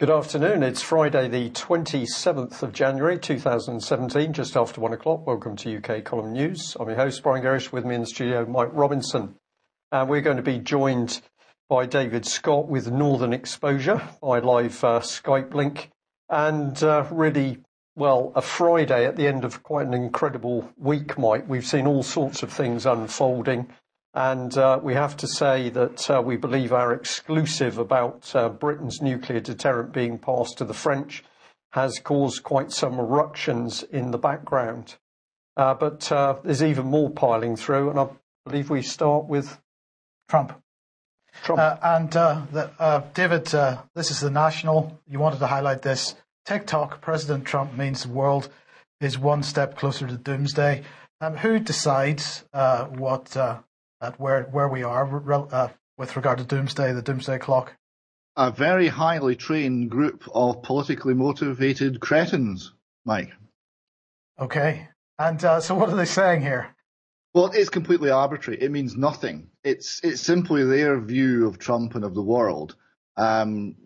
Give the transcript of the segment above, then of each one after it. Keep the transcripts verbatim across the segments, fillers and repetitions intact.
Good afternoon. It's Friday, the twenty-seventh of January, two thousand seventeen, just after one o'clock. Welcome to U K Column News. I'm your host, Brian Gerrish. With me in the studio, Mike Robinson. And we're going to be joined by David Scott with Northern Exposure by live uh, Skype link. And uh, really, well, a Friday at the end of quite an incredible week, Mike. We've seen all sorts of things unfolding. And uh, we have to say that uh, we believe our exclusive about uh, Britain's nuclear deterrent being passed to the French has caused quite some eruptions in the background. Uh, but uh, there's even more piling through, and I believe we start with Trump. Trump. Uh, and uh, the, uh, David, uh, this is the National. You wanted to highlight this. TikTok, President Trump means the world is one step closer to doomsday. Um, who decides uh, what... Uh, at where where we are uh, with regard to doomsday, the doomsday clock? A very highly trained group of politically motivated cretins, Mike. Okay. And uh, so what are they saying here? Well, it's completely arbitrary. It means nothing. It's it's simply their view of Trump and of the world um,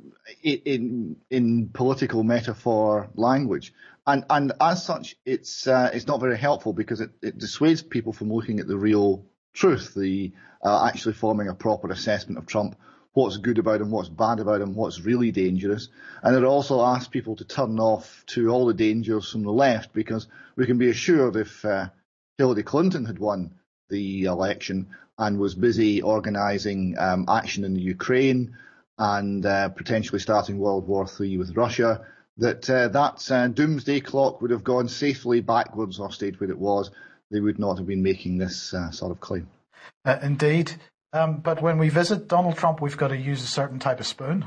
in in political metaphor language. And and as such, it's uh, it's not very helpful because it, it dissuades people from looking at the real truth, the uh, actually forming a proper assessment of Trump, what's good about him, what's bad about him, what's really dangerous. And it also asks people to turn off to all the dangers from the left, because we can be assured if uh, Hillary Clinton had won the election and was busy organising um, action in the Ukraine and uh, potentially starting World War Three with Russia, that uh, that uh, doomsday clock would have gone safely backwards or stayed where it was. They would not have been making this uh, sort of claim. Uh, indeed. Um, but when we visit Donald Trump, we've got to use a certain type of spoon.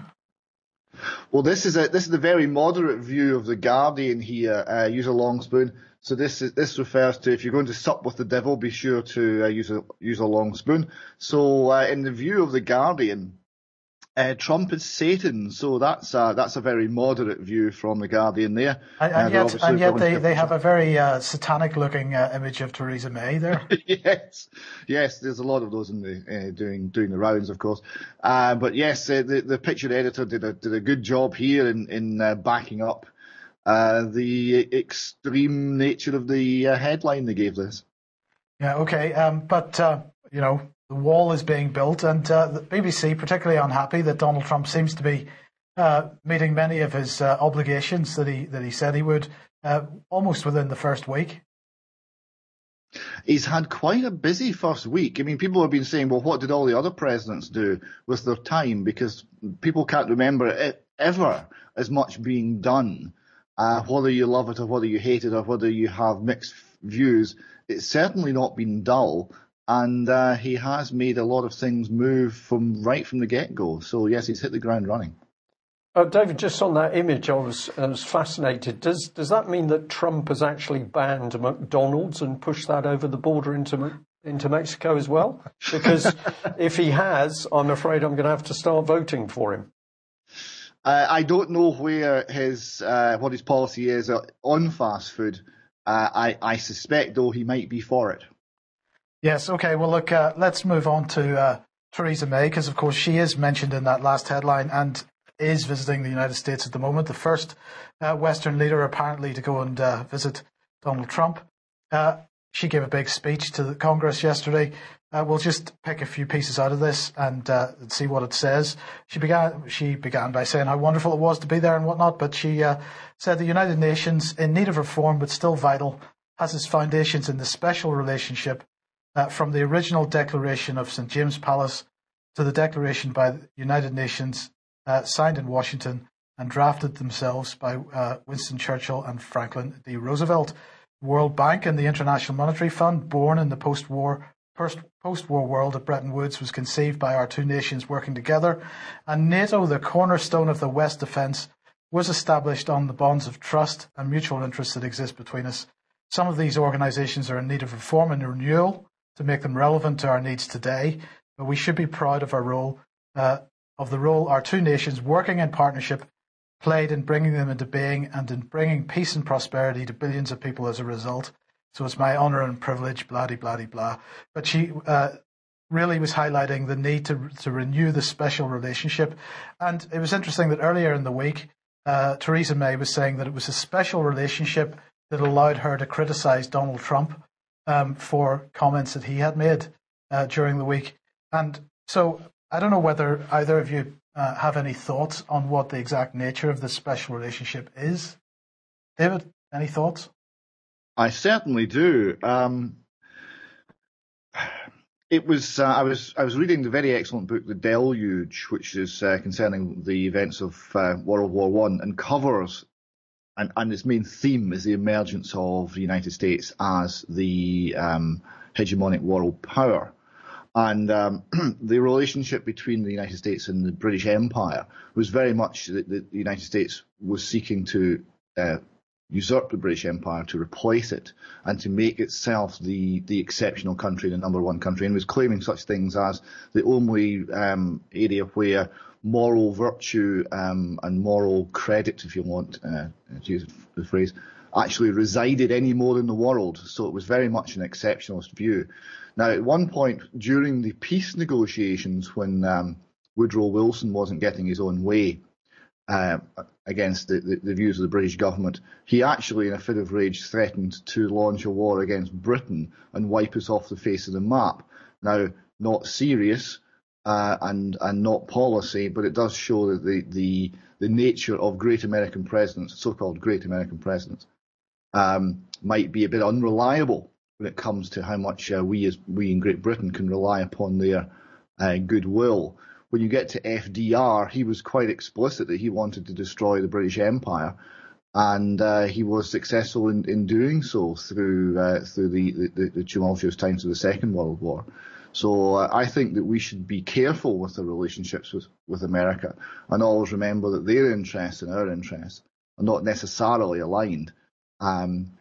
Well, this is a this is a very moderate view of The Guardian here. Uh, use a long spoon. So this is, this refers to if you're going to sup with the devil, be sure to uh, use a use a long spoon. So uh, in the view of The Guardian, Uh, Trump is Satan, so that's uh, that's a very moderate view from The Guardian there. And, and uh, yet, and yet they, they have a very uh, satanic-looking uh, image of Theresa May there. yes, yes, there's a lot of those in the uh, doing doing the rounds, of course. Uh, but yes, uh, the the picture editor did a did a good job here in in uh, backing up uh, the extreme nature of the uh, headline they gave this. Yeah, okay, um, but uh, you know. The wall is being built, and uh, the B B C particularly unhappy that Donald Trump seems to be uh, meeting many of his uh, obligations that he that he said he would uh, almost within the first week. He's had quite a busy first week. I mean, people have been saying, well, what did all the other presidents do with their time? Because people can't remember it ever as much being done. Uh, whether you love it or whether you hate it or whether you have mixed views, it's certainly not been dull. And uh, he has made a lot of things move from right from the get-go. So, yes, he's hit the ground running. Uh, David, just on that image, I was, I was fascinated. Does does that mean that Trump has actually banned McDonald's and pushed that over the border into into Mexico as well? Because if he has, I'm afraid I'm going to have to start voting for him. Uh, I don't know where his uh, what his policy is on fast food. Uh, I, I suspect, though, he might be for it. Yes, okay, well, look, uh, let's move on to uh, Theresa May, because, of course, she is mentioned in that last headline and is visiting the United States at the moment, the first uh, Western leader, apparently, to go and uh, visit Donald Trump. Uh, she gave a big speech to the Congress yesterday. Uh, we'll just pick a few pieces out of this and uh, see what it says. She began She began by saying how wonderful it was to be there and whatnot, but she uh, said the United Nations, in need of reform but still vital, has its foundations in the special relationship Uh, from the original declaration of Saint James Palace to the declaration by the United Nations uh, signed in Washington and drafted themselves by uh, Winston Churchill and Franklin D. Roosevelt. The World Bank and the International Monetary Fund, born in the post-war post, post-war world at Bretton Woods, was conceived by our two nations working together. And NATO, the cornerstone of the West defence, was established on the bonds of trust and mutual interest that exist between us. Some of these organisations are in need of reform and renewal to make them relevant to our needs today, but we should be proud of our role, uh, of the role our two nations working in partnership played in bringing them into being and in bringing peace and prosperity to billions of people as a result. So it's my honour and privilege, blah, de, blah, de, blah. But she uh, really was highlighting the need to to renew the special relationship. And it was interesting that earlier in the week, uh, Theresa May was saying that it was a special relationship that allowed her to criticise Donald Trump um, for comments that he had made uh, during the week. And so I don't know whether either of you uh, have any thoughts on what the exact nature of this special relationship is. David, any thoughts? I certainly do. Um, it was uh, I was I was reading the very excellent book The Deluge, which is uh, concerning the events of uh, World War One, and covers and, and its main theme is the emergence of the United States as the um, hegemonic world power. And um, the relationship between the United States and the British Empire was very much that the United States was seeking to uh, usurp the British Empire, to replace it, and to make itself the, the exceptional country, the number one country, and was claiming such things as the only um, area where moral virtue um, and moral credit, if you want uh, to use the phrase, actually resided any more in the world. So it was very much an exceptionalist view. Now, at one point during the peace negotiations, when um, Woodrow Wilson wasn't getting his own way uh, against the, the, the views of the British government, he actually, in a fit of rage, threatened to launch a war against Britain and wipe us off the face of the map. Now, not serious uh, and and not policy, but it does show that the the, the nature of great American presidents, so-called great American presidents, um, might be a bit unreliable when it comes to how much uh, we as we in Great Britain can rely upon their uh, goodwill. When you get to F D R, he was quite explicit that he wanted to destroy the British Empire, and uh, he was successful in, in doing so through uh, through the, the, the tumultuous times of the Second World War. So uh, I think that we should be careful with the relationships with, with America, and always remember that their interests and our interests are not necessarily aligned. Um,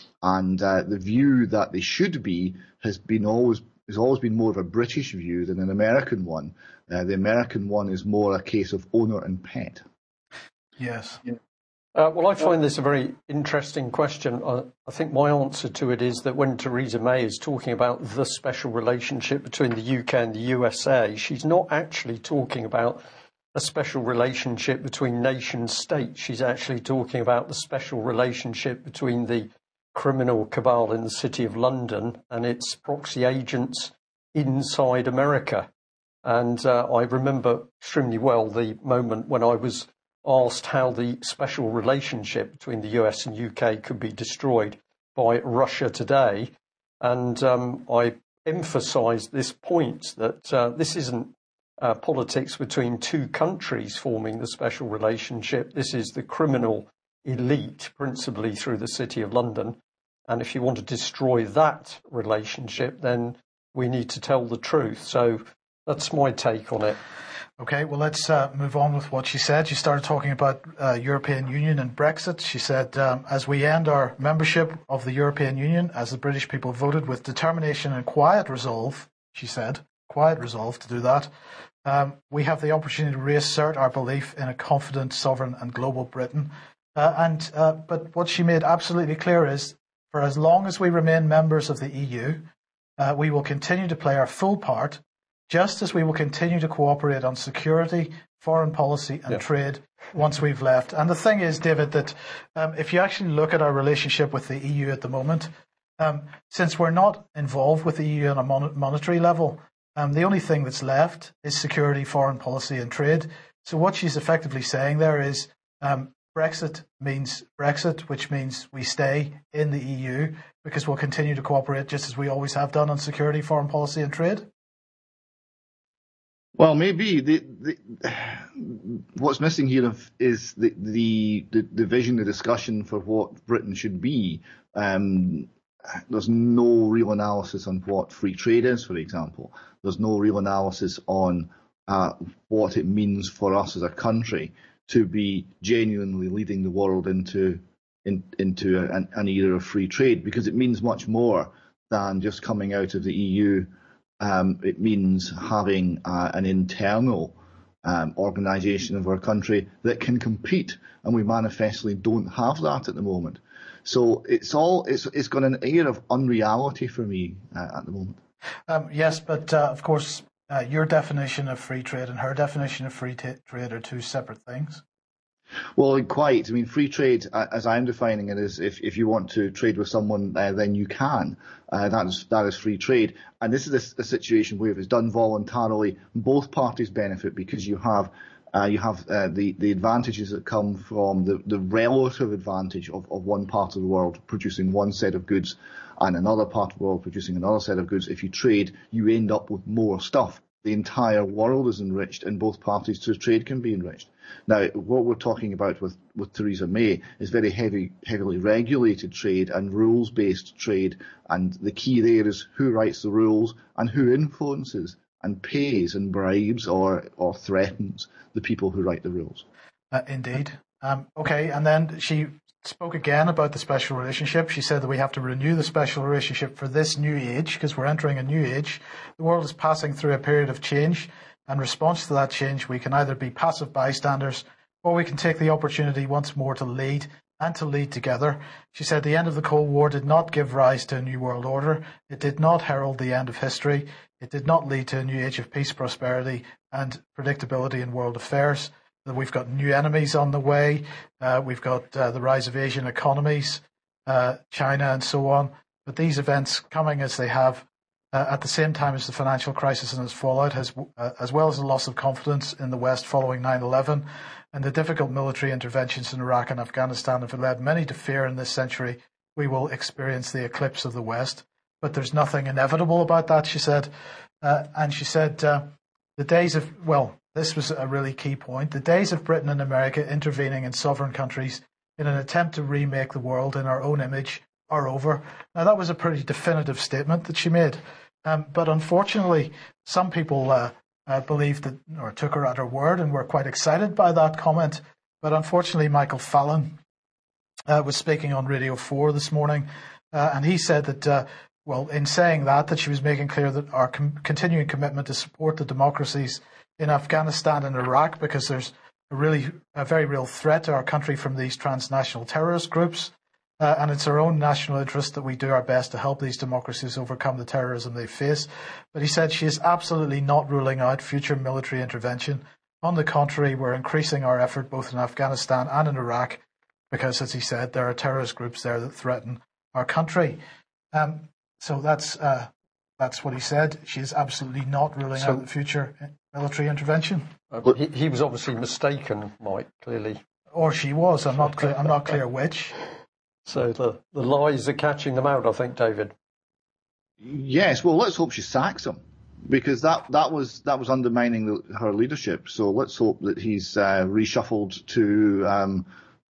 And uh, the view that they should be has been always has always been more of a British view than an American one. Uh, the American one is more a case of owner and pet. Yes. Yeah. Uh, well, I find this a very interesting question. I, I think my answer to it is that when Theresa May is talking about the special relationship between the U K and the U S A, she's not actually talking about a special relationship between nation states. She's actually talking about the special relationship between the criminal cabal in the City of London and its proxy agents inside America. And uh, I remember extremely well the moment when I was asked how the special relationship between the U S and U K could be destroyed by Russia today. And um, I emphasised this point that uh, this isn't uh, politics between two countries forming the special relationship. This is the criminal elite, principally through the City of London. And if you want to destroy that relationship, then we need to tell the truth. So that's my take on it. Okay, well, let's uh, move on with what she said. She started talking about uh, European Union and Brexit. She said, um, as we end our membership of the European Union, as the British people voted with determination and quiet resolve, she said, quiet resolve to do that, um, we have the opportunity to reassert our belief in a confident, sovereign and global Britain. Uh, and uh, But what she made absolutely clear is, for as long as we remain members of the E U, uh, we will continue to play our full part, just as we will continue to cooperate on security, foreign policy and yeah. trade once we've left. And the thing is, David, that um, if you actually look at our relationship with the E U at the moment, um, since we're not involved with the E U on a mon- monetary level, um, the only thing that's left is security, foreign policy and trade. So what she's effectively saying there is um, Brexit means Brexit, which means we stay in the E U because we'll continue to cooperate just as we always have done on security, foreign policy and trade. Well, maybe the, the, what's missing here is the, the the the vision, the discussion for what Britain should be. Um, there's no real analysis on what free trade is, for example. There's no real analysis on uh, what it means for us as a country to be genuinely leading the world into in, into an, an era of free trade, because it means much more than just coming out of the E U. Um, it means having uh, an internal um, organisation of our country that can compete, and we manifestly don't have that at the moment. So it's all it's it's got an air of unreality for me uh, at the moment. Um, yes, but uh, of course, uh, your definition of free trade and her definition of free t- trade are two separate things. Well, quite. I mean, free trade, as I'm defining it, is if, if you want to trade with someone, uh, then you can. Uh, that is that is free trade. And this is a, a situation where if it's done voluntarily, both parties benefit because you have uh, you have uh, the the advantages that come from the, the relative advantage of, of one part of the world producing one set of goods and another part of the world producing another set of goods. If you trade, you end up with more stuff. The entire world is enriched, and both parties to trade can be enriched. Now, what we're talking about with, with Theresa May is very heavy, heavily regulated trade and rules-based trade, and the key there is who writes the rules and who influences and pays and bribes or, or threatens the people who write the rules. Uh, indeed. Um, okay, and then she spoke again about the special relationship. She said that we have to renew the special relationship for this new age because we're entering a new age. The world is passing through a period of change. In response to that change, we can either be passive bystanders or we can take the opportunity once more to lead and to lead together. She said the end of the Cold War did not give rise to a new world order. It did not herald the end of history. It did not lead to a new age of peace, prosperity and predictability in world affairs. We've got new enemies on the way. Uh, we've got uh, the rise of Asian economies, uh, China and so on. But these events coming as they have Uh, at the same time as the financial crisis and its fallout, has, uh, as well as the loss of confidence in the West following nine eleven, and the difficult military interventions in Iraq and Afghanistan have led many to fear in this century we will experience the eclipse of the West. But there's nothing inevitable about that, she said. Uh, and she said uh, the days of, well, this was a really key point, the days of Britain and America intervening in sovereign countries in an attempt to remake the world in our own image are over. Now, that was a pretty definitive statement that she made. Um, but unfortunately, some people uh, uh, believed that, or took her at her word and were quite excited by that comment. But unfortunately, Michael Fallon uh, was speaking on Radio four this morning, uh, and he said that, uh, well, in saying that, that she was making clear that our com- continuing commitment to support the democracies in Afghanistan and Iraq, because there's a really, a very real threat to our country from these transnational terrorist groups. Uh, and it's our own national interest that we do our best to help these democracies overcome the terrorism they face. But he said she is absolutely not ruling out future military intervention. On the contrary, we're increasing our effort both in Afghanistan and in Iraq because, as he said, there are terrorist groups there that threaten our country. Um, so that's uh, that's what he said. She is absolutely not ruling so, out the future military intervention. Uh, but he, he was obviously mistaken, Mike, clearly. Or she was. I'm not clear. I'm not clear which. So the, the lies are catching them out, I think, David. Yes, well, let's hope she sacks him, because that, that was that was undermining the, her leadership. So let's hope that he's uh, reshuffled to um,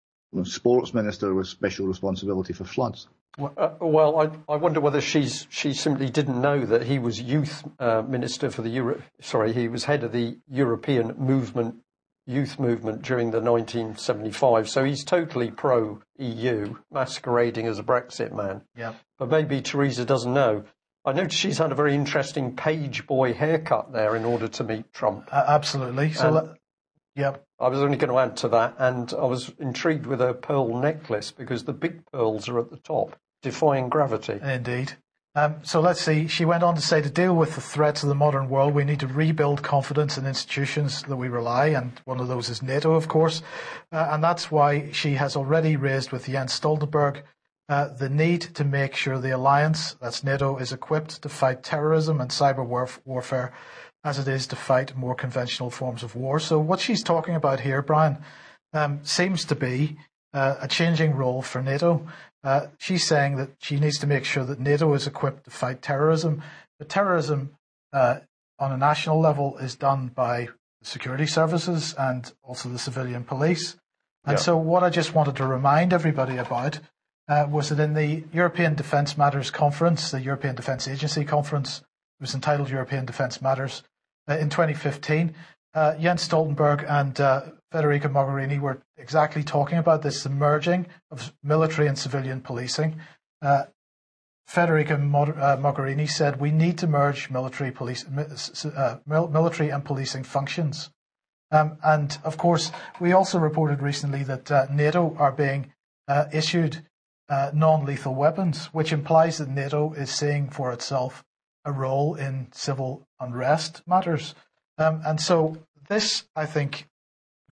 sports minister with special responsibility for floods. Uh, well, I, I wonder whether she's she simply didn't know that he was youth uh, minister for the Euro. Sorry, he was head of the European movement. Youth movement during the nineteen seventy-five, so he's totally pro-E U, masquerading as a Brexit man. Yeah. But maybe Theresa doesn't know. I noticed she's had a very interesting page boy haircut there in order to meet Trump. Uh, absolutely. So, uh, yeah. I was only going to add to that, and I was intrigued with her pearl necklace because the big pearls are at the top, defying gravity. Indeed. Um, so let's see. She went on to say, to deal with the threats of the modern world, we need to rebuild confidence in institutions that we rely, and one of those is NATO, of course. Uh, and that's why she has already raised with Jens Stoltenberg uh, the need to make sure the alliance, that's NATO, is equipped to fight terrorism and cyber warf- warfare as it is to fight more conventional forms of war. So what she's talking about here, Brian, um, seems to be uh, a changing role for NATO. Uh, she's saying that she needs to make sure that NATO is equipped to fight terrorism. But terrorism uh, on a national level is done by security services and also the civilian police. And yeah. So what I just wanted to remind everybody about uh, was that in the European Defence Matters Conference, the European Defence Agency Conference, it was entitled European Defence Matters, uh, in twenty fifteen, uh, Jens Stoltenberg and uh, Federica Mogherini were exactly talking about this, the merging of military and civilian policing. Uh, Federica uh, Mogherini said we need to merge military, police, uh, military and policing functions. Um, and of course, we also reported recently that uh, NATO are being uh, issued uh, non-lethal weapons, which implies that NATO is seeing for itself a role in civil unrest matters. Um, and so this, I think,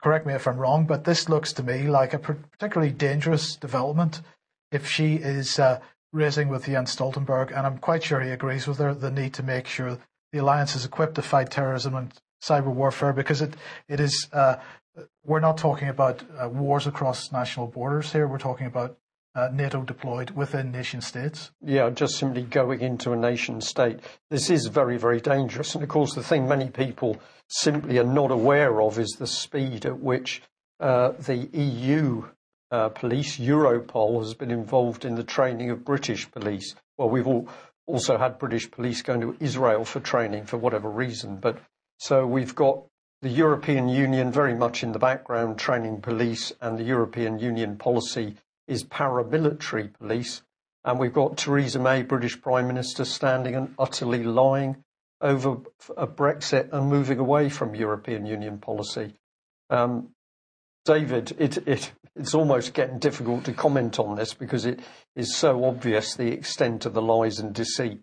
correct me if I'm wrong, but this looks to me like a particularly dangerous development if she is uh, raising with Jens Stoltenberg, and I'm quite sure he agrees with her, the need to make sure the alliance is equipped to fight terrorism and cyber warfare, because it, it is, uh, we're not talking about uh, wars across national borders here, we're talking about uh, NATO deployed within nation states. Yeah, just simply going into a nation state. This is very, very dangerous. And of course, the thing many people simply are not aware of is the speed at which uh, the E U uh, police, Europol, has been involved in the training of British police. Well, we've all also had British police going to Israel for training for whatever reason. But so we've got the European Union very much in the background training police, and the European Union policy is paramilitary police. And we've got Theresa May, British Prime Minister, standing and utterly lying over a Brexit and moving away from European Union policy. Um, David, it, it, it's almost getting difficult to comment on this because it is so obvious the extent of the lies and deceit.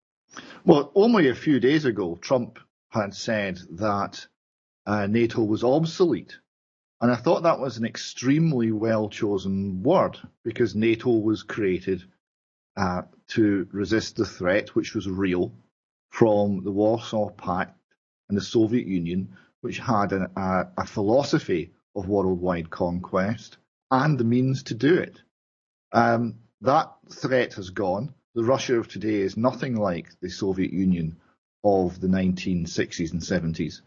Well, only a few days ago, Trump had said that uh, NATO was obsolete. And I thought that was an extremely well-chosen word, because NATO was created uh, to resist the threat, which was real, from the Warsaw Pact and the Soviet Union, which had a, a, a philosophy of worldwide conquest and the means to do it. Um, that threat has gone. The Russia of today is nothing like the Soviet Union of the nineteen sixties and seventies.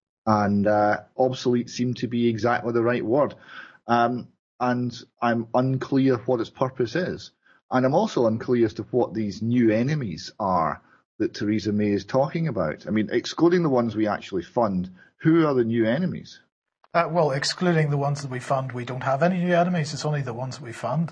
And uh, obsolete seemed to be exactly the right word. Um, and I'm unclear what its purpose is. And I'm also unclear as to what these new enemies are that Theresa May is talking about. I mean, excluding the ones we actually fund, who are the new enemies? Uh, well, excluding the ones that we fund, we don't have any new enemies. It's only the ones that we fund.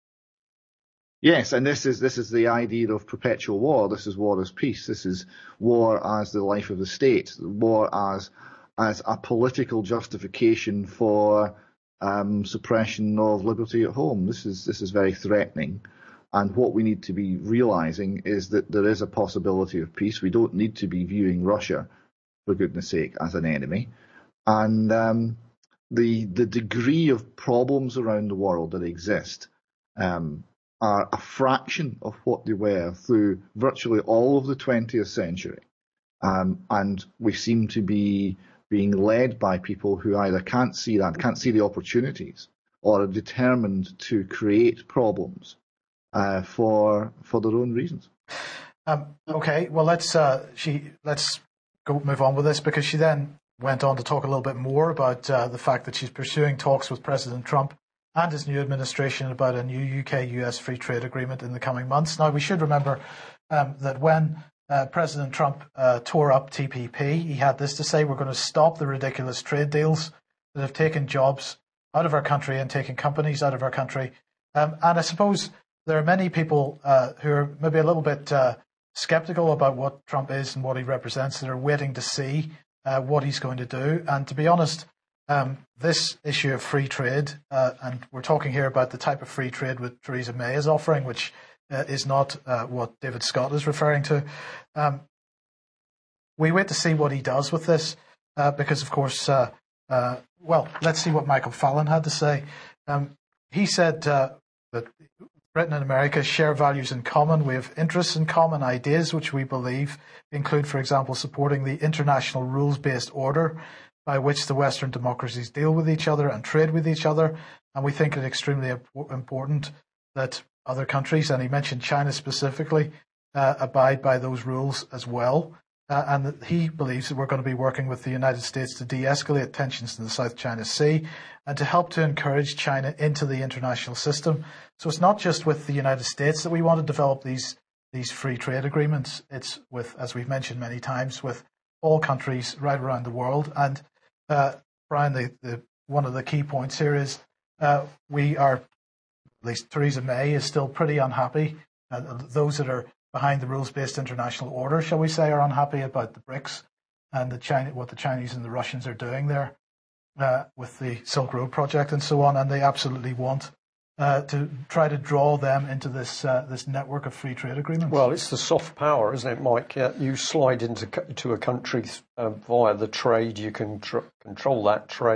Yes, and this is this is the idea of perpetual war. This is war as peace. This is war as the life of the state. War as as a political justification for um, suppression of liberty at home. This is this is very threatening. And what we need to be realizing is that there is a possibility of peace. We don't need to be viewing Russia, for goodness sake, as an enemy. And um, the the degree of problems around the world that exist um, are a fraction of what they were through virtually all of the twentieth century. Um, and we seem to be being led by people who either can't see that, can't see the opportunities, or are determined to create problems uh, for for their own reasons. Um, okay, well let's uh, she let's go move on with this, because she then went on to talk a little bit more about uh, the fact that she's pursuing talks with President Trump and his new administration about a new U K U S free trade agreement in the coming months. Now, we should remember um, that when Uh, President Trump uh, tore up T P P, he had this to say: we're going to stop the ridiculous trade deals that have taken jobs out of our country and taken companies out of our country. Um, and I suppose there are many people uh, who are maybe a little bit uh, skeptical about what Trump is and what he represents, that are waiting to see uh, what he's going to do. And to be honest, um, this issue of free trade, uh, and we're talking here about the type of free trade that Theresa May is offering, which Uh, is not uh, what David Scott is referring to. Um, we wait to see what he does with this, uh, because, of course, uh, uh, well, let's see what Michael Fallon had to say. Um, he said uh, that Britain and America share values in common. We have interests in common, ideas which we believe include, for example, supporting the international rules-based order by which the Western democracies deal with each other and trade with each other. And we think it extremely important that other countries, and he mentioned China specifically, uh, abide by those rules as well. Uh, and that he believes that we're going to be working with the United States to de-escalate tensions in the South China Sea and to help to encourage China into the international system. So it's not just with the United States that we want to develop these these free trade agreements. It's with, as we've mentioned many times, with all countries right around the world. And uh, Brian, the, the one of the key points here is uh, we are, at least Theresa May is still pretty unhappy. Uh, those that are behind the rules-based international order, shall we say, are unhappy about the BRICS and the China, what the Chinese and the Russians are doing there uh, with the Silk Road project and so on, and they absolutely want uh, to try to draw them into this uh, this network of free trade agreements. Well, it's the soft power, isn't it, Mike? Yeah, you slide into to a country uh, via the trade, you can tr- control that trade,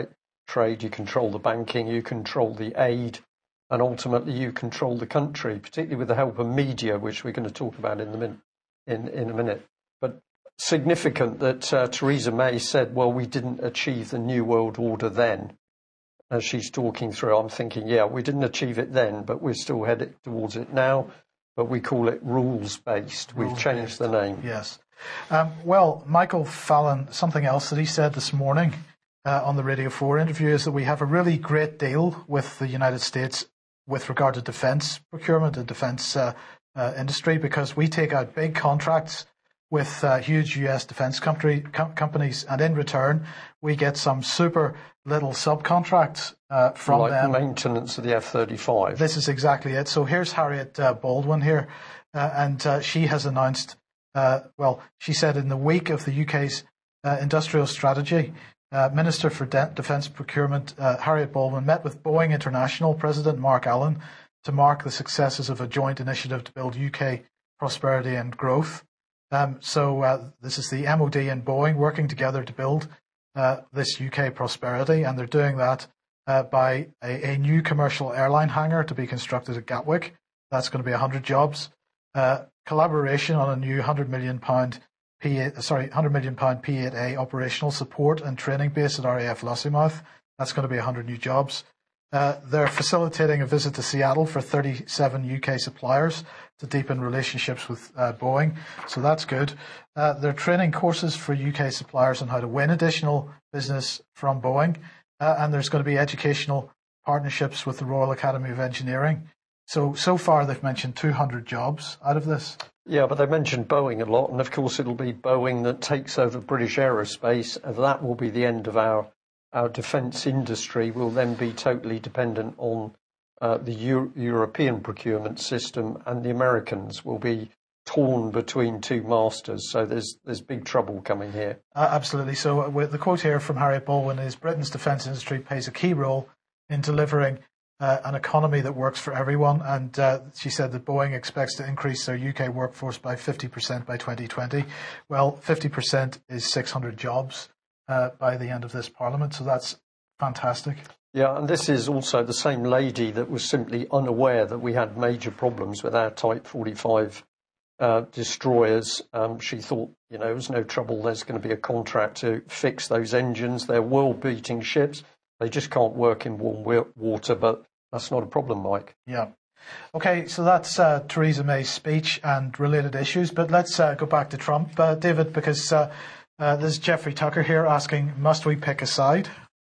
trade, you control the banking, you control the aid, and ultimately you control the country, particularly with the help of media, which we're going to talk about in the min- in, in a minute. But significant that uh, Theresa May said, well, we didn't achieve the New World Order then. As she's talking through, I'm thinking, yeah, we didn't achieve it then, but we're still headed towards it now. But we call it rules-based. We've changed the name. Yes. Um, well, Michael Fallon, something else that he said this morning uh, on the Radio four interview is that we have a really great deal with the United States with regard to defence procurement and defence uh, uh, industry, because we take out big contracts with uh, huge U S defence country, com- companies, and in return we get some super little subcontracts uh, from like them. Like maintenance of the F thirty-five. This is exactly it. So here's Harriet uh, Baldwin here, uh, and uh, she has announced, uh, well, she said in the week of the U K's uh, industrial strategy, uh, Minister for De- Defence Procurement uh, Harriet Baldwin met with Boeing International President Mark Allen to mark the successes of a joint initiative to build U K prosperity and growth. Um, so uh, this is the M O D and Boeing working together to build uh, this U K prosperity, and they're doing that uh, by a, a new commercial airline hangar to be constructed at Gatwick. That's going to be one hundred jobs. Uh, collaboration on a new one hundred million pound P eight, sorry, one hundred million pound P eight A operational support and training base at R A F Lossiemouth. That's going to be one hundred new jobs. Uh, they're facilitating a visit to Seattle for thirty-seven U K suppliers to deepen relationships with uh, Boeing. So that's good. Uh, they're training courses for U K suppliers on how to win additional business from Boeing. Uh, and there's going to be educational partnerships with the Royal Academy of Engineering. So, so far they've mentioned two hundred jobs out of this. Yeah, but they mentioned Boeing a lot. And of course, it'll be Boeing that takes over British Aerospace. And that will be the end of our Our defence industry. Will then be totally dependent on uh, the Euro- European procurement system, and the Americans will be torn between two masters. So there's there's big trouble coming here. Uh, absolutely. So with the quote here from Harriet Baldwin is, Britain's defence industry plays a key role in delivering uh, an economy that works for everyone. And uh, she said that Boeing expects to increase their U K workforce by fifty percent by twenty twenty. Well, fifty percent is six hundred jobs. Uh, by the end of this Parliament, so that's fantastic. Yeah, and this is also the same lady that was simply unaware that we had major problems with our Type forty-five uh, destroyers. Um, she thought, you know, there's no trouble, there's going to be a contract to fix those engines. They're world-beating ships. They just can't work in warm water, but that's not a problem, Mike. Yeah. Okay, so that's uh, Theresa May's speech and related issues, but let's uh, go back to Trump, uh, David, because uh, Uh, there's Jeffrey Tucker here asking, must we pick a side?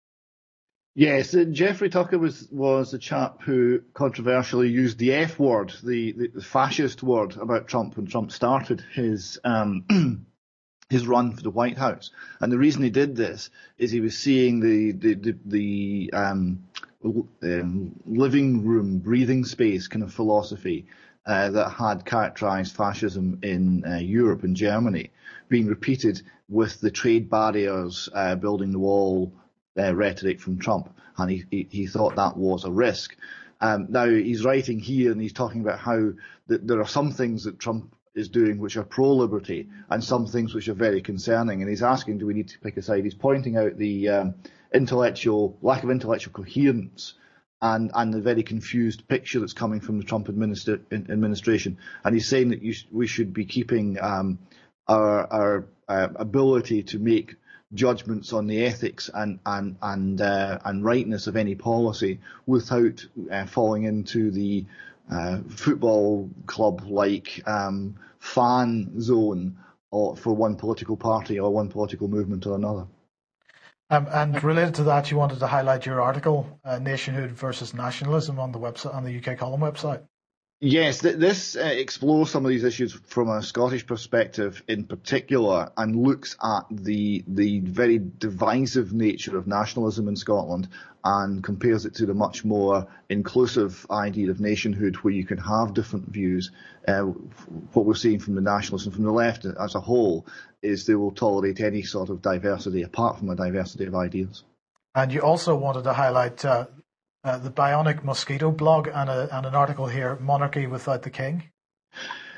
Yes, uh, Jeffrey Tucker was was a chap who controversially used the F word, the, the, the fascist word about Trump when Trump started his um, his run for the White House. And the reason he did this is he was seeing the the the, the um, um, living room, breathing space kind of philosophy uh, that had characterized fascism in uh, Europe and Germany being repeated with the trade barriers, uh, building the wall uh, rhetoric from Trump, and he, he, he thought that was a risk. Um, now he's writing here and he's talking about how th- there are some things that Trump is doing which are pro-liberty and some things which are very concerning, and he's asking, do we need to pick a side? He's pointing out the um, intellectual lack of intellectual coherence and, and the very confused picture that's coming from the Trump administra- administration, and he's saying that you sh- we should be keeping um, our, our uh, ability to make judgments on the ethics and and and uh, and rightness of any policy without uh, falling into the uh, football club like um, fan zone or for one political party or one political movement or another. Um, and related to that, you wanted to highlight your article, uh, Nationhood versus Nationalism, on the website, on the U K Column website. Yes, th- this uh, explores some of these issues from a Scottish perspective in particular, and looks at the the very divisive nature of nationalism in Scotland and compares it to the much more inclusive idea of nationhood, where you can have different views. Uh, what we're seeing from the nationalists and from the left as a whole is they will tolerate any sort of diversity apart from a diversity of ideas. And you also wanted to highlight uh, Uh, the Bionic Mosquito blog and, a, and an article here, Monarchy Without the King.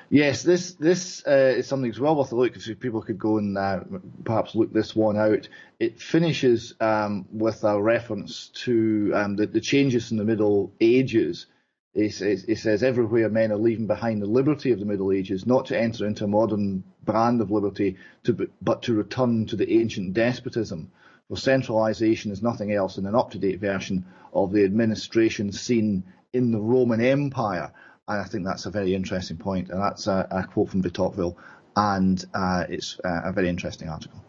Yes, this this uh, is something that's well worth a look. If people could go and uh, perhaps look this one out. It finishes um, with a reference to um, the, the changes in the Middle Ages. It, it, it says, everywhere men are leaving behind the liberty of the Middle Ages, not to enter into a modern brand of liberty, to, but to return to the ancient despotism. For centralisation is nothing else than an up-to-date version of the administration seen in the Roman Empire. And I think that's a very interesting point, and that's a, a quote from de Tocqueville, and uh, it's uh, a very interesting article.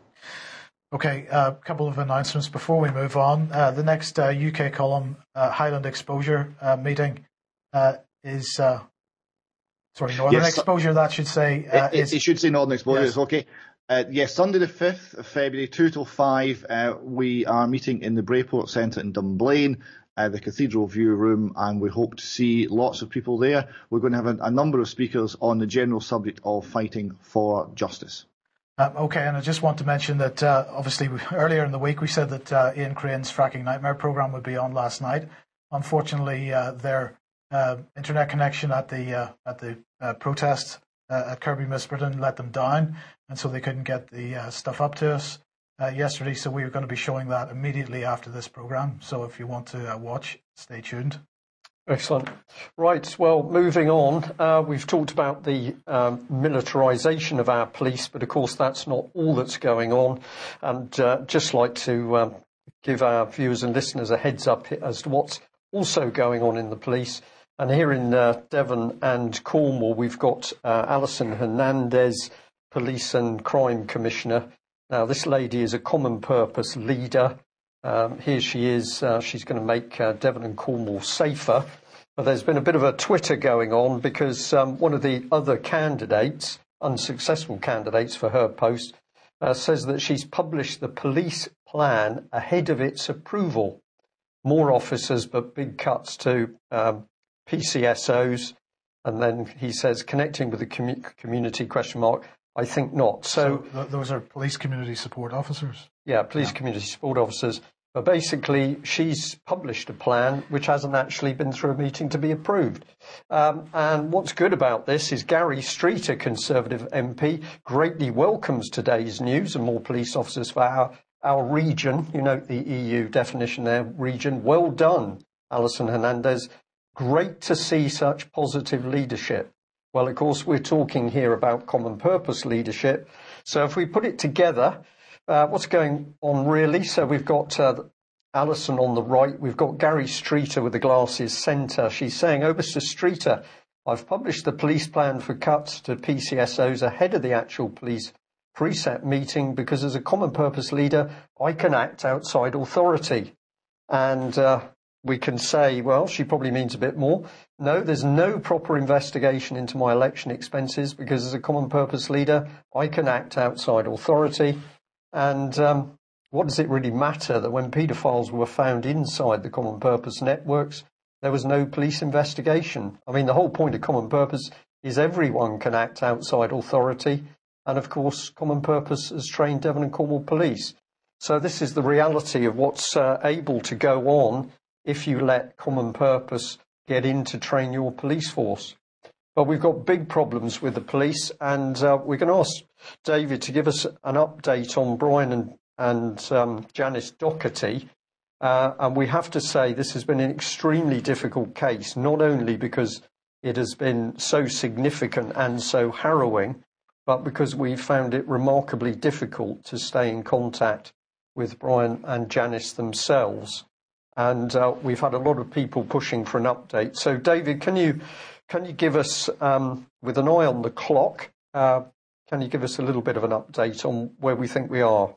Okay, a uh, couple of announcements before we move on. Uh, the next uh, U K column uh, Highland Exposure uh, meeting uh, is, uh, sorry, Northern yes, Exposure, that should say. Uh, it, it, is, it should say Northern Exposure, yes. It's okay. Uh, yes, Sunday the fifth of February, two till five, uh, we are meeting in the Brayport Centre in Dunblane. Uh, the Cathedral View Room, and we hope to see lots of people there. We're going to have a, a number of speakers on the general subject of fighting for justice. Um, okay, and I just want to mention that uh, obviously we, earlier in the week we said that uh, Ian Crane's Fracking Nightmare programme would be on last night. Unfortunately, uh, their uh, internet connection at the uh, at the uh, protest uh, at Kirby Misperton let them down, and so they couldn't get the uh, stuff up to us Uh, yesterday, so we are going to be showing that immediately after this programme. So if you want to uh, watch, stay tuned. Excellent. Right, well, moving on, uh, we've talked about the um, militarisation of our police, but of course that's not all that's going on. And uh, just like to um, give our viewers and listeners a heads up as to what's also going on in the police. And here in uh, Devon and Cornwall, we've got uh, Alison Hernandez, Police and Crime Commissioner. Now, this lady is a common purpose leader. Um, here she is. Uh, she's going to make uh, Devon and Cornwall safer. But there's been a bit of a Twitter going on because um, one of the other candidates, unsuccessful candidates for her post, uh, says that she's published the police plan ahead of its approval. More officers, but big cuts to um, P C S Os. And then he says, connecting with the commu- community, question mark, I think not. So, so th- those are police community support officers? Yeah, police yeah. community support officers. But basically, she's published a plan which hasn't actually been through a meeting to be approved. Um, and what's good about this is Gary Streeter, Conservative M P, greatly welcomes today's news and more police officers for our, our region. You note the E U definition there, region. Well done, Alison Hernandez. Great to see such positive leadership. Well, of course, we're talking here about common purpose leadership. So if we put it together, uh, what's going on really? So we've got uh, Alison on the right. We've got Gary Streeter with the glasses centre. She's saying, oh, Mister Streeter, I've published the police plan for cuts to P C S Os ahead of the actual police preset meeting because as a common purpose leader, I can act outside authority. And uh, we can say, well, she probably means a bit more. No, there's no proper investigation into my election expenses because as a common purpose leader, I can act outside authority. And um, what does it really matter that when paedophiles were found inside the common purpose networks, there was no police investigation? I mean, the whole point of common purpose is everyone can act outside authority. And of course, common purpose has trained Devon and Cornwall Police. So this is the reality of what's uh, able to go on if you let common purpose get in to train your police force. But we've got big problems with the police, and uh, we're going to ask David to give us an update on Brian and, and um, Janice Doherty. Uh, and we have to say this has been an extremely difficult case, not only because it has been so significant and so harrowing, but because we found it remarkably difficult to stay in contact with Brian and Janice themselves. And uh, we've had a lot of people pushing for an update. So, David, can you can you give us, um, with an eye on the clock, uh, can you give us a little bit of an update on where we think we are?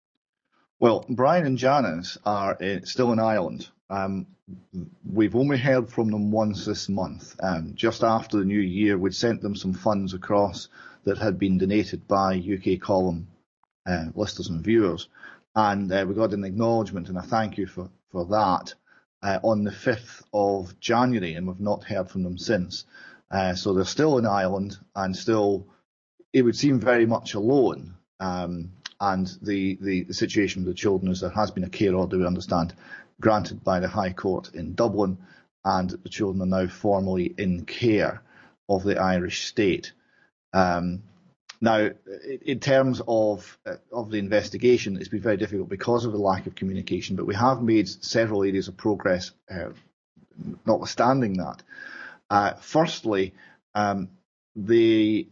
Well, Brian and Janice are uh, still in Ireland. Um, we've only heard from them once this month. Um, just after the new year, we'd sent them some funds across that had been donated by U K column uh, listeners and viewers. And uh, we got an acknowledgement and a thank you for, for that uh, on the fifth of January, and we've not heard from them since. Uh, so they're still in Ireland and still, it would seem, very much alone. Um, and the, the, the situation with the children is there has been a care order, we understand, granted by the High Court in Dublin, and the children are now formally in care of the Irish state. Um, now, in terms of uh, of the investigation, it's been very difficult because of the lack of communication, but we have made several areas of progress, uh, notwithstanding that. Uh, firstly, um, the,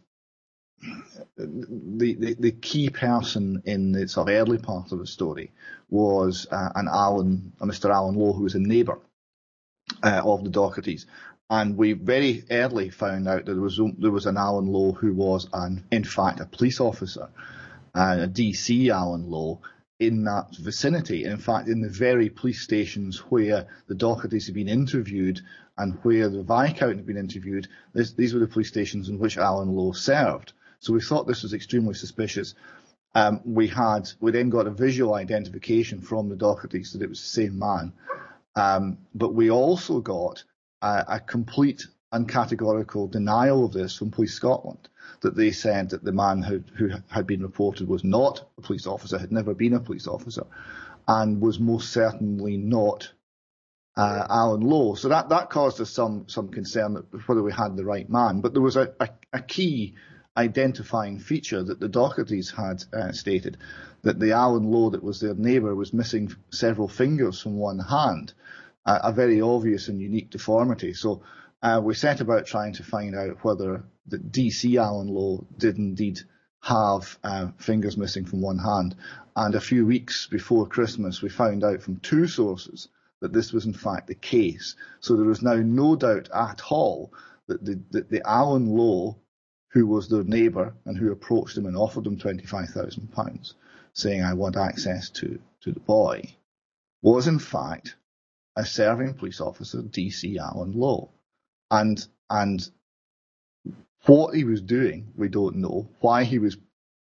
the, the the key person in the sort of early part of the story was uh, an Alan, a Mister Alan Lowe, who was a neighbour uh, of the Dohertys. And we very early found out that there was there was an Alan Lowe who was, an, in fact, a police officer, uh, a D C Alan Lowe, in that vicinity. In fact, in the very police stations where the Dohertys had been interviewed and where the Viscount had been interviewed, this, these were the police stations in which Alan Lowe served. So we thought this was extremely suspicious. Um, we had we then got a visual identification from the Dohertys that it was the same man, um, but we also got a, a complete and categorical denial of this from Police Scotland, that they said that the man who, who had been reported was not a police officer, had never been a police officer, and was most certainly not uh, Alan Lowe. So that, that caused us some some concern that whether we had the right man. But there was a, a, a key identifying feature that the Dohertys had uh, stated, that the Alan Lowe that was their neighbour was missing several fingers from one hand, uh, a very obvious and unique deformity. So uh, we set about trying to find out whether the D C Alan Lowe did indeed have uh, fingers missing from one hand. And a few weeks before Christmas, we found out from two sources that this was in fact the case. So there is now no doubt at all that the, that the Alan Lowe, who was their neighbour and who approached them and offered them twenty-five thousand pounds, saying, I want access to, to the boy, was in fact a serving police officer, D C Alan Lowe. And, and what he was doing, we don't know. Why he was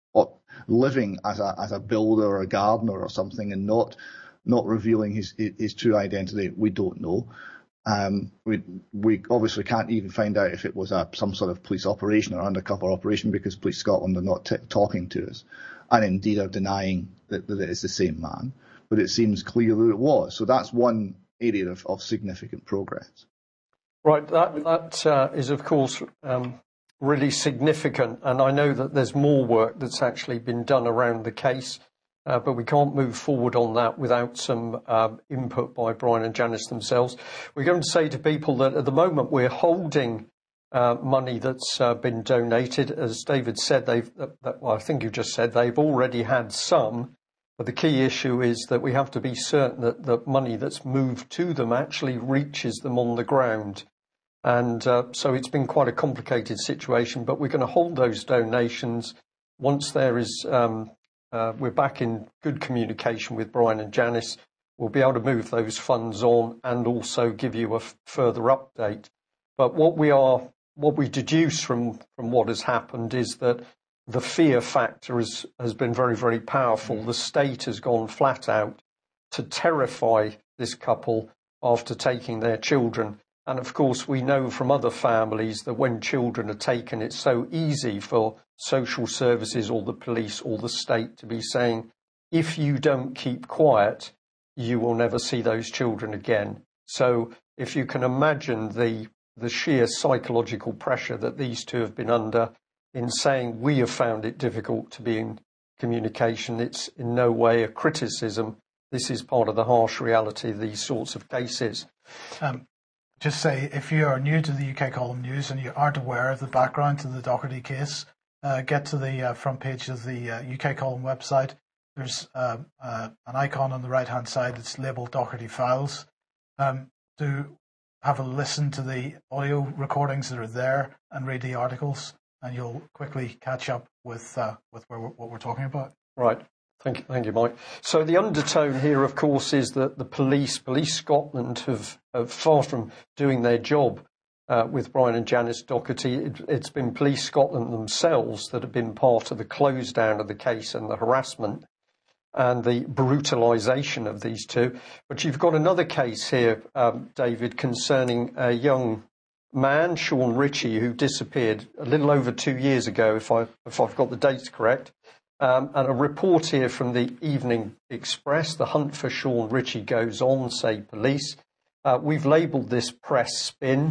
living as a, as a builder or a gardener or something and not, not revealing his, his true identity, we don't know. Um, we we obviously can't even find out if it was a some sort of police operation or undercover operation, because Police Scotland are not t- talking to us, and indeed are denying that, that it is the same man. But it seems clear that it was. So that's one area of, of significant progress. Right, that that uh, is of course um, really significant, and I know that there's more work that's actually been done around the case. Uh, but we can't move forward on that without some um, input by Brian and Janice themselves. We're going to say to people that at the moment we're holding uh, money that's uh, been donated. As David said, they've, that, that, well, I think you just said they've already had some. But the key issue is that we have to be certain that the money that's moved to them actually reaches them on the ground. And uh, so it's been quite a complicated situation, but we're going to hold those donations once there is... Um, Uh, we're back in good communication with Brian and Janice. We'll be able to move those funds on and also give you a f- further update. But what we are, what we deduce from, from what has happened is that the fear factor is, has been very, very powerful. The state has gone flat out to terrify this couple after taking their children. And of course, we know from other families that when children are taken, it's so easy for social services or the police or the state to be saying, if you don't keep quiet, you will never see those children again. So if you can imagine the the sheer psychological pressure that these two have been under in saying we have found it difficult to be in communication, it's in no way a criticism. This is part of the harsh reality of these sorts of cases. Um, just say, if you are new to the U K Column News and you aren't aware of the background to the Doherty case, uh, get to the uh, front page of the uh, U K Column website. There's uh, uh, an icon on the right-hand side that's labelled Doherty Files. Um, do have a listen to the audio recordings that are there and read the articles, and you'll quickly catch up with uh, with where we're, what we're talking about. Right. Thank you, thank you, Mike. So the undertone here, of course, is that the police, Police Scotland, have, have far from doing their job uh, with Brian and Janice Doherty. It, it's been Police Scotland themselves that have been part of the close down of the case and the harassment and the brutalisation of these two. But you've got another case here, um, David, concerning a young man, Sean Ritchie, who disappeared a little over two years ago, if, I, if I've got the dates correct. Um, and a report here from the Evening Express, the hunt for Sean Ritchie goes on, say police. Uh, we've labelled this press spin.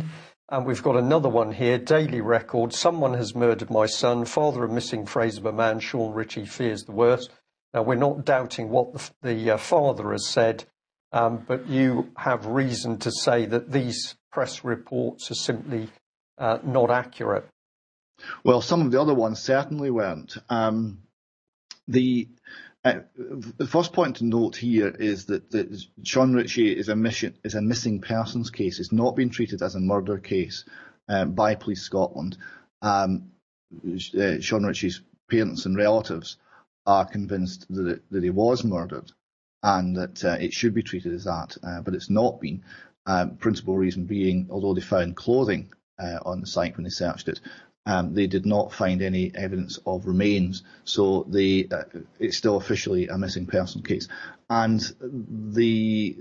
And we've got another one here, Daily Record. Someone has murdered my son. Father of missing Fraser McMahon, Sean Ritchie, fears the worst. Now, we're not doubting what the, the uh, father has said, um, but you have reason to say that these press reports are simply uh, not accurate. Well, some of the other ones certainly weren't. Um, the, uh, the first point to note here is that, that Sean Ritchie is a, mission, is a missing persons case. It's not been treated as a murder case um, by Police Scotland. Um, uh, Sean Ritchie's parents and relatives are convinced that, it, that he was murdered and that uh, it should be treated as that, uh, but it's not been. Um, principal reason being, although they found clothing uh, on the site when they searched it, um, they did not find any evidence of remains, so they, uh, it's still officially a missing person case. And the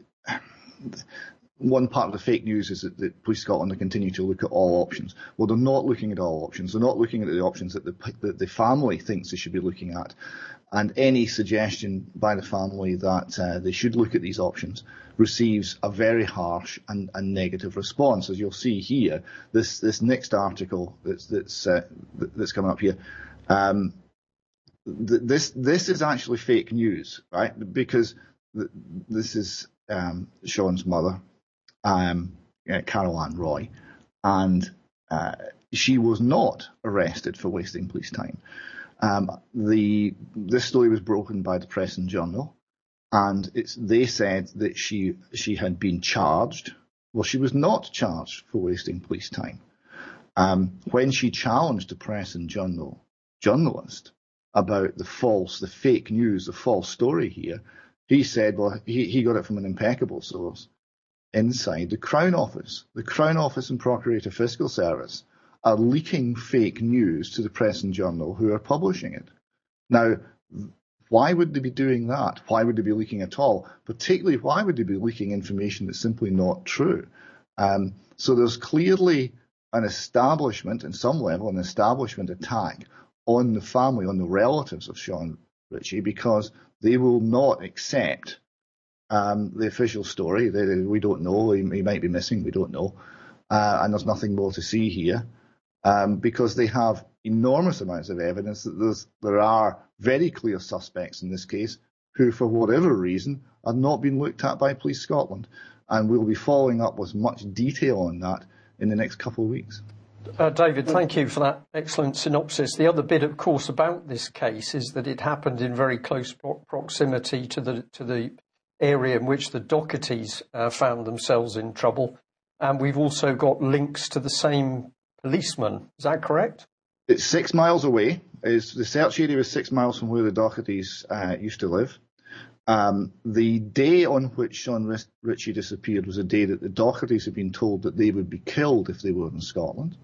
one part of the fake news is that, that Police Scotland are continuing to look at all options. Well, they're not looking at all options. They're not looking at the options that the, that the family thinks they should be looking at. And any suggestion by the family that uh, they should look at these options receives a very harsh and, and negative response. As you'll see here, this this next article that's that's uh, that's coming up here, um, th- this this is actually fake news, right? Because th- this is um, Sean's mother, um, uh, Carol Ann Roy, and uh, she was not arrested for wasting police time. Um, the this story was broken by the Press and Journal, and it's they said that she she had been charged. Well, she was not charged for wasting police time. Um, when she challenged the Press and Journal journalist about the false, the fake news, the false story here, he said, well, he, he got it from an impeccable source inside the Crown Office. The Crown Office and Procurator Fiscal Service are leaking fake news to the Press and Journal who are publishing it. Now, why would they be doing that? Why would they be leaking at all? Particularly, why would they be leaking information that's simply not true? Um, so there's clearly an establishment, in some level, an establishment attack on the family, on the relatives of Sean Ritchie, because they will not accept um, the official story. They, we don't know. He, he might be missing. We don't know. Uh, and there's nothing more to see here. Um, because they have enormous amounts of evidence that there's, there are very clear suspects in this case who, for whatever reason, are not being looked at by Police Scotland. And we'll be following up with much detail on that in the next couple of weeks. Uh, David, thank you for that excellent synopsis. The other bit, of course, about this case is that it happened in very close pro- proximity to the to the area in which the Dohertys uh, found themselves in trouble. And we've also got links to the same policeman. Is that correct? It's six miles away. It's, the search area is six miles from where the Dohertys uh, used to live. Um, the day on which Sean Ritchie disappeared was a day that the Dohertys had been told that they would be killed if they were in Scotland.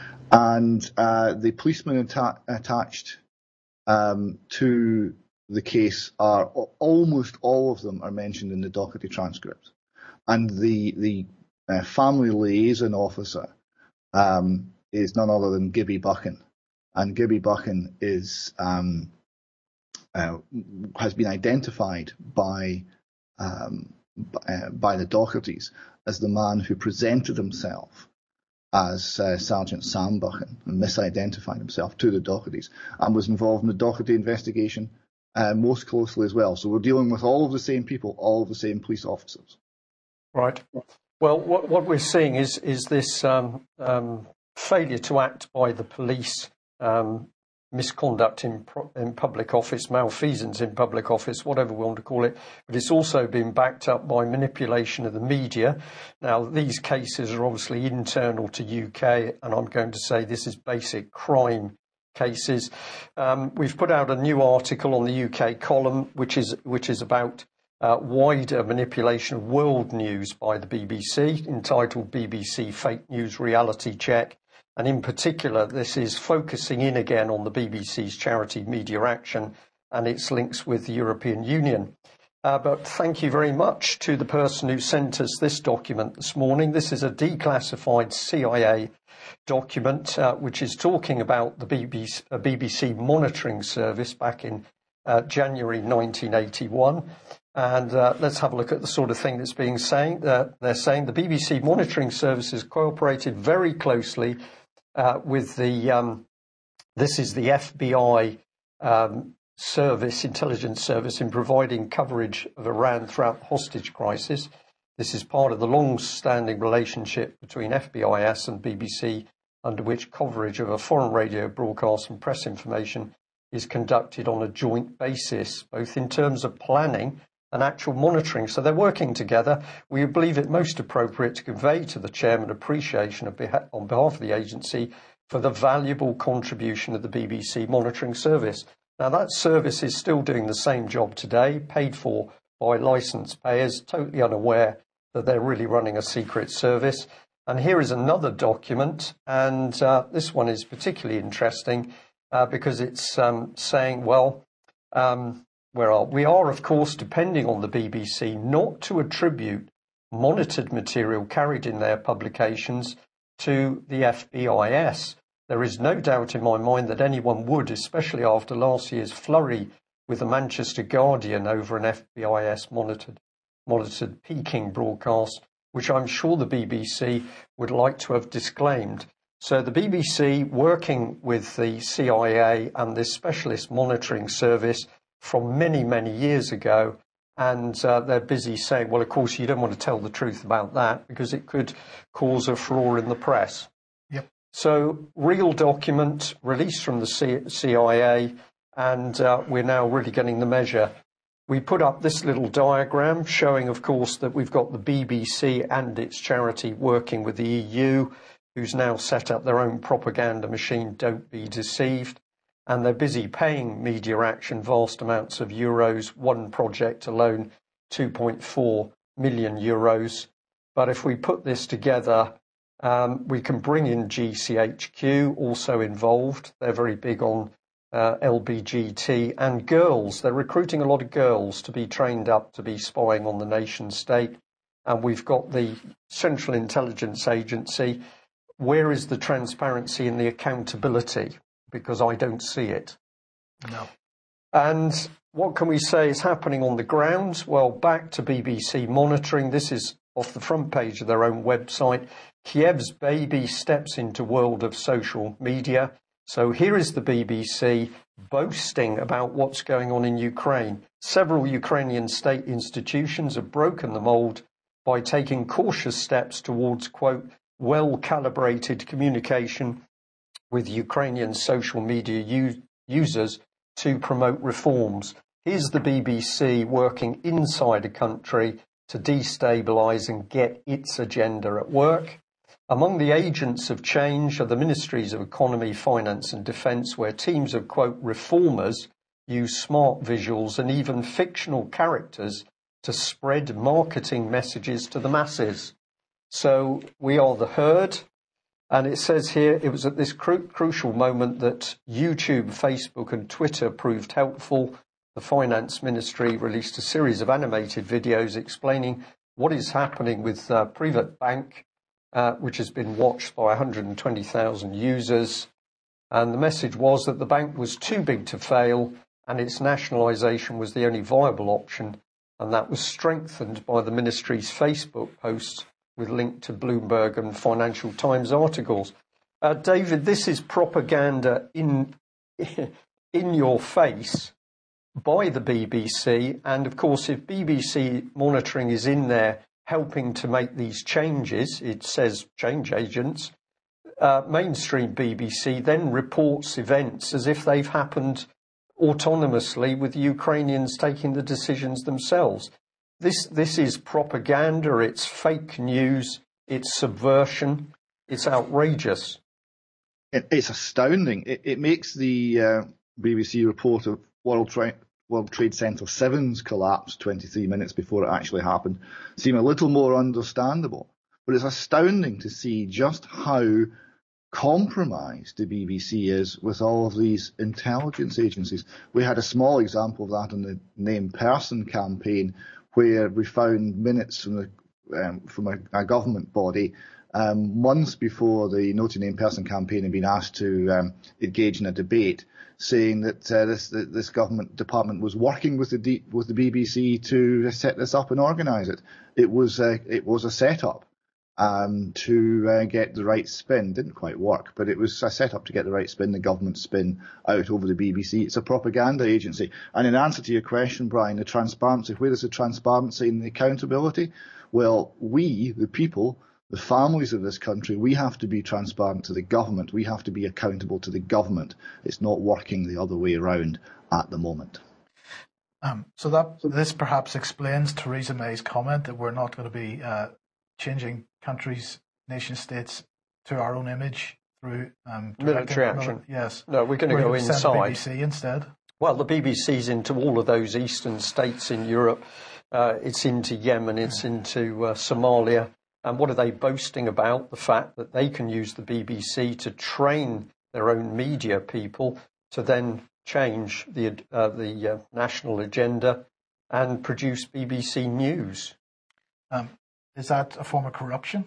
And uh, the policemen atta- attached um, to the case are almost all of them are mentioned in the Doherty transcript. And the the uh, family liaison officer Um, is none other than Gibby Buchan, and Gibby Buchan is um, uh, has been identified by um, b- uh, by the Dohertys as the man who presented himself as uh, Sergeant Sam Buchan and misidentified himself to the Dohertys and was involved in the Doherty investigation uh, most closely as well. So we're dealing with all of the same people, all of the same police officers. Right. Well, what, what we're seeing is is this um, um, failure to act by the police, um, misconduct in, pro- in public office, malfeasance in public office, whatever we want to call it. But it's also been backed up by manipulation of the media. Now, these cases are obviously internal to U K, and I'm going to say this is basic crime cases. Um, we've put out a new article on the U K column, which is which is about Uh, wider manipulation of world news by the B B C, entitled B B C Fake News Reality Check. And in particular, this is focusing in again on the B B C's charity Media Action and its links with the European Union. Uh, but thank you very much to the person who sent us this document this morning. This is a declassified C I A document, uh, which is talking about the B B C, uh, B B C monitoring service back in uh, January nineteen eighty-one. And uh, let's have a look at the sort of thing that's being saying. Uh, they're saying the B B C monitoring services cooperated very closely uh, with the, um, this is the F B I um, service, intelligence service, in providing coverage of Iran throughout the hostage crisis. This is part of the long-standing relationship between F B I S and B B C, under which coverage of a foreign radio broadcast and press information is conducted on a joint basis, both in terms of planning and actual monitoring. So they're working together. We believe it most appropriate to convey to the Chairman appreciation of beha- on behalf of the agency for the valuable contribution of the B B C monitoring service. Now, that service is still doing the same job today, paid for by licence payers, totally unaware that they're really running a secret service. And here is another document, and uh, this one is particularly interesting uh, because it's um, saying, well, um, where are we are, of course, depending on the B B C not to attribute monitored material carried in their publications to the F B I S. There is no doubt in my mind that anyone would, especially after last year's flurry with the Manchester Guardian over an F B I S monitored, monitored Peking broadcast, which I'm sure the B B C would like to have disclaimed. So the B B C, working with the C I A and this specialist monitoring service from many, many years ago, and uh, they're busy saying, well, of course, you don't want to tell the truth about that because it could cause a furore in the press. Yep. So, real document released from the C- CIA, and uh, we're now really getting the measure. We put up this little diagram showing, of course, that we've got the B B C and its charity working with the E U, who's now set up their own propaganda machine, Don't Be Deceived. And they're busy paying Media Action vast amounts of euros, one project alone, two point four million euros. But if we put this together, um, we can bring in G C H Q, also involved. They're very big on uh, L B G T and girls. They're recruiting a lot of girls to be trained up to be spying on the nation state. And we've got the Central Intelligence Agency. Where is the transparency and the accountability? Because I don't see it. No. And what can we say is happening on the ground? Well, back to B B C monitoring. This is off the front page of their own website. Kiev's baby steps into world of social media. So here is the B B C boasting about what's going on in Ukraine. Several Ukrainian state institutions have broken the mould by taking cautious steps towards, quote, well-calibrated communication with Ukrainian social media u- users to promote reforms. Here's the B B C working inside a country to destabilise and get its agenda at work. Among the agents of change are the Ministries of Economy, Finance and Defence, where teams of, quote, reformers use smart visuals and even fictional characters to spread marketing messages to the masses. So we are the herd. And it says here, it was at this cru- crucial moment that YouTube, Facebook and Twitter proved helpful. The Finance Ministry released a series of animated videos explaining what is happening with uh, Privatbank, uh, which has been watched by one hundred twenty thousand users. And the message was that the bank was too big to fail and its nationalisation was the only viable option. And that was strengthened by the ministry's Facebook posts with link to Bloomberg and Financial Times articles. Uh, David, this is propaganda in in your face by the B B C. And of course, if B B C monitoring is in there helping to make these changes, it says change agents, uh, mainstream B B C then reports events as if they've happened autonomously with Ukrainians taking the decisions themselves. This this is propaganda, it's fake news, it's subversion, it's outrageous. It, it's astounding. It, it makes the uh, B B C report of World, Tra- World Trade Center seven's collapse twenty-three minutes before it actually happened seem a little more understandable. But it's astounding to see just how compromised the B B C is with all of these intelligence agencies. We had a small example of that in the Named Person campaign, where we found minutes from the um, from a, a government body um, months before the No to Name Person campaign had been asked to um, engage in a debate, saying that uh, this that this government department was working with the D, with the B B C to set this up and organise it. It was uh, it was a setup um, to uh, get the right spin. Didn't quite work, but it was a setup to get the right spin, the government spin out over the B B C. It's a propaganda agency. And in answer to your question, Brian, the transparency, where is the transparency and the accountability? Well, we, the people, the families of this country, we have to be transparent to the government. We have to be accountable to the government. It's not working the other way around at the moment. Um, so that this perhaps explains Theresa May's comment that we're not going to be uh, changing countries, nation states to our own image through um, military action. Mili- yes. No, we're going to go send inside. The B B C instead. Well, the B B C's into all of those eastern states in Europe. Uh, it's into Yemen. It's into uh, Somalia. And what are they boasting about? The fact that they can use the B B C to train their own media people to then change the uh, the uh, national agenda and produce B B C News. Um, is that a form of corruption?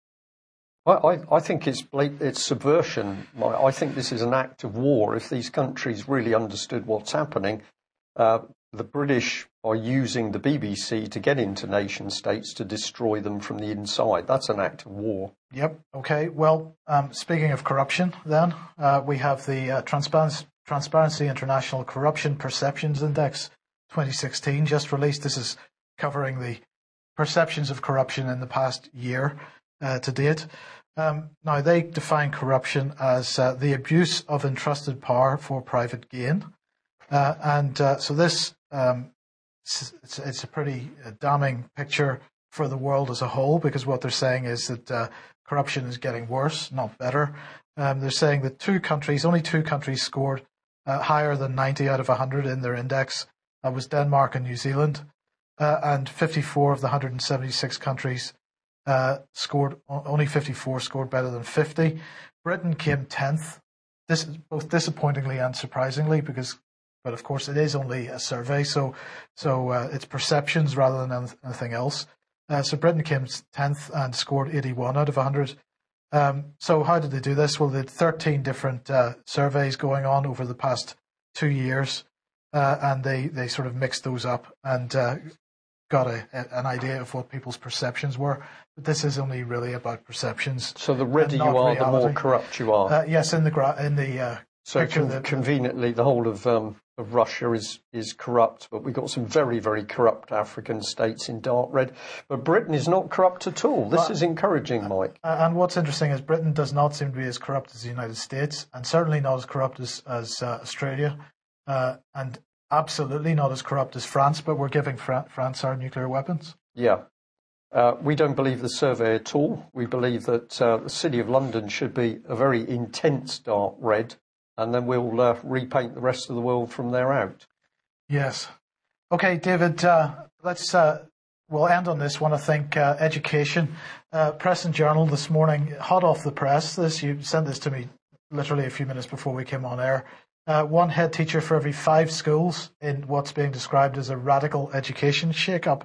I, I, I think it's it's subversion. I think this is an act of war. If these countries really understood what's happening, uh, the British are using the B B C to get into nation states to destroy them from the inside. That's an act of war. Yep. Okay. Well, um, speaking of corruption, then uh, we have the uh, Transparency, Transparency International Corruption Perceptions Index twenty sixteen just released. This is covering the perceptions of corruption in the past year uh, to date. Um, now, they define corruption as uh, the abuse of entrusted power for private gain. Uh, and uh, so this um, it's, it's a pretty damning picture for the world as a whole, because what they're saying is that uh, corruption is getting worse, not better. Um, they're saying that two countries, only two countries scored uh, higher than ninety out of one hundred in their index. That was Denmark and New Zealand. Uh, and fifty-four of the one hundred seventy-six countries uh, scored, only fifty-four scored better than fifty. Britain came tenth. This is both disappointingly and surprisingly, because But of course, it is only a survey, so so uh, it's perceptions rather than anything else. Uh, so Britain came tenth and scored eighty-one out of one hundred. Um, so how did they do this? Well, they had thirteen different uh, surveys going on over the past two years, uh, and they, they sort of mixed those up and uh, got a, a, an idea of what people's perceptions were. But this is only really about perceptions. So the redder you are, reality. the more corrupt you are. Uh, yes, in the gra- in the uh, So con- that, conveniently, the whole of um, of Russia is is corrupt, but we've got some very, very corrupt African states in dark red. But Britain is not corrupt at all. This uh, is encouraging, Mike. Uh, and what's interesting is Britain does not seem to be as corrupt as the United States, and certainly not as corrupt as, as uh, Australia, uh, and absolutely not as corrupt as France, but we're giving Fra- France our nuclear weapons. Yeah. Uh, we don't believe the survey at all. We believe that uh, the City of London should be a very intense dark red, and then we'll uh, repaint the rest of the world from there out. Yes. Okay, David, uh, let's, uh, we'll end on this one, I think. Uh, education. Uh, Press and Journal this morning, hot off the press. This, you sent this to me literally a few minutes before we came on air. Uh, one head teacher for every five schools in what's being described as a radical education shake-up.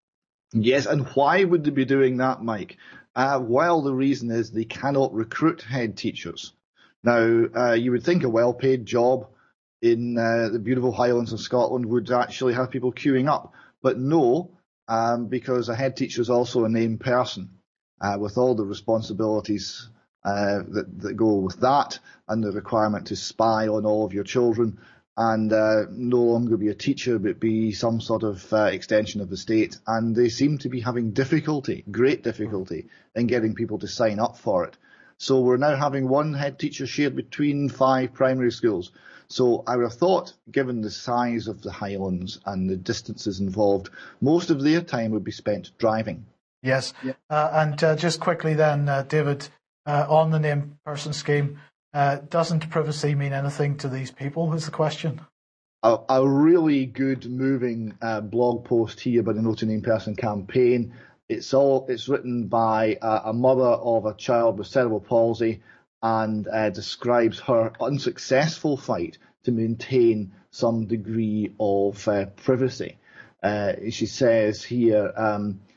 Yes, and why would they be doing that, Mike? Uh, well, the reason is they cannot recruit head teachers. Now, uh, you would think a well-paid job in uh, the beautiful Highlands of Scotland would actually have people queuing up. But no, um, because a head teacher is also a named person uh, with all the responsibilities uh, that, that go with that, and the requirement to spy on all of your children, and uh, no longer be a teacher but be some sort of uh, extension of the state. And they seem to be having difficulty, great difficulty, in getting people to sign up for it. So we're now having one head teacher shared between five primary schools. So I would have thought, given the size of the Highlands and the distances involved, most of their time would be spent driving. Yes. Yeah. Uh, and uh, just quickly then, uh, David, uh, on the named person scheme, uh, doesn't privacy mean anything to these people, is the question? A, a really good, moving uh, blog post here by the No to Name Person campaign. It's all. It's written by a, a mother of a child with cerebral palsy, and uh, describes her unsuccessful fight to maintain some degree of uh, privacy. Uh, she says here, um,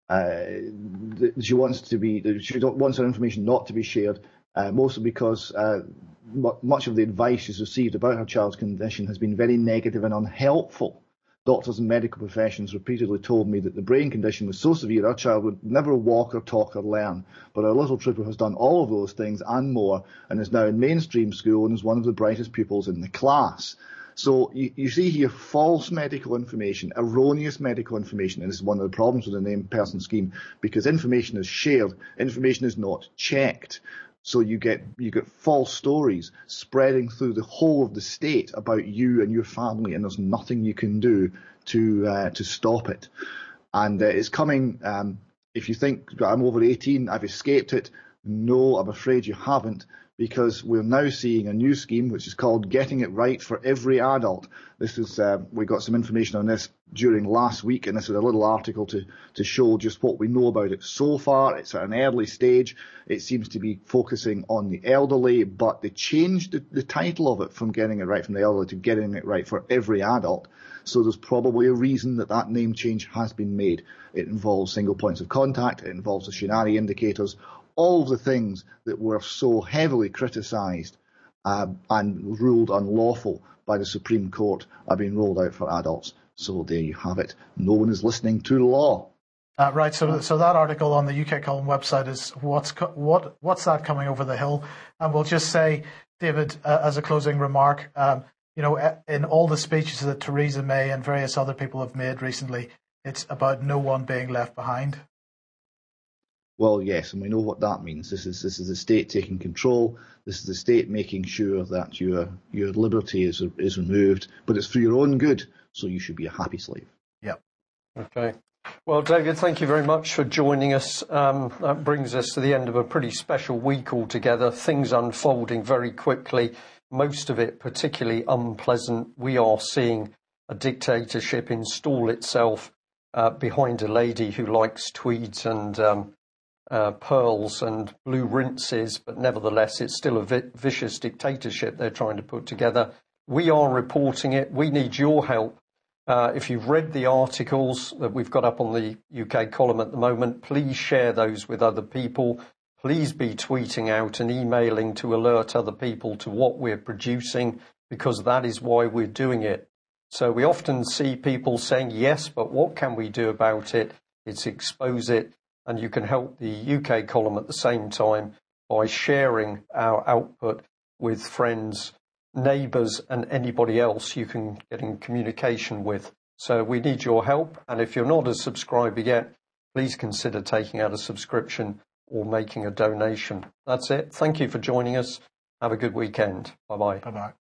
Uh, she wants to be, she wants her information not to be shared, uh, mostly because uh, m- much of the advice she's received about her child's condition has been very negative and unhelpful. Doctors and medical professions repeatedly told me that the brain condition was so severe our child would never walk or talk or learn. But our little trooper has done all of those things and more, and is now in mainstream school and is one of the brightest pupils in the class. So you, you see here false medical information, erroneous medical information, and this is one of the problems with the named person scheme, because information is shared, information is not checked. So you get you get false stories spreading through the whole of the state about you and your family, and there's nothing you can do to uh, to stop it. And uh, it's coming. Um, if you think I'm over eighteen, I've escaped it. No, I'm afraid you haven't, because we're now seeing a new scheme which is called Getting It Right for Every Adult. This is uh, we got some information on this during last week, and this is a little article to, to show just what we know about it so far. It's at an early stage. It seems to be focusing on the elderly, but they changed the, the title of it from Getting It Right from the Elderly to Getting It Right for Every Adult. So there's probably a reason that that name change has been made. It involves single points of contact. It involves the Shinari indicators. All of the things that were so heavily criticised uh, and ruled unlawful by the Supreme Court are being rolled out for adults. So there you have it. No one is listening to law. Uh, right. So, so that article on the U K Column website is what's co- what what's that coming over the hill? And we'll just say, David, uh, as a closing remark, um, you know, in all the speeches that Theresa May and various other people have made recently, it's about no one being left behind. Well, yes, and we know what that means. This is this is the state taking control. This is the state making sure that your your liberty is is removed, but it's for your own good. So you should be a happy slave. Yep. Okay. Well, David, thank you very much for joining us. Um, that brings us to the end of a pretty special week altogether. Things unfolding very quickly. Most of it particularly unpleasant. We are seeing a dictatorship install itself uh, behind a lady who likes tweeds and um, Uh, pearls and blue rinses, but nevertheless it's still a vi- vicious dictatorship they're trying to put together. We are reporting it. We need your help. Uh, if you've read the articles that we've got up on the U K column at the moment, please share those with other people. Please be tweeting out and emailing to alert other people to what we're producing, because that is why we're doing it. So we often see people saying, yes, but what can we do about it? It's expose it. And you can help the U K column at the same time by sharing our output with friends, neighbours and anybody else you can get in communication with. So we need your help. And if you're not a subscriber yet, please consider taking out a subscription or making a donation. That's it. Thank you for joining us. Have a good weekend. Bye-bye. Bye-bye.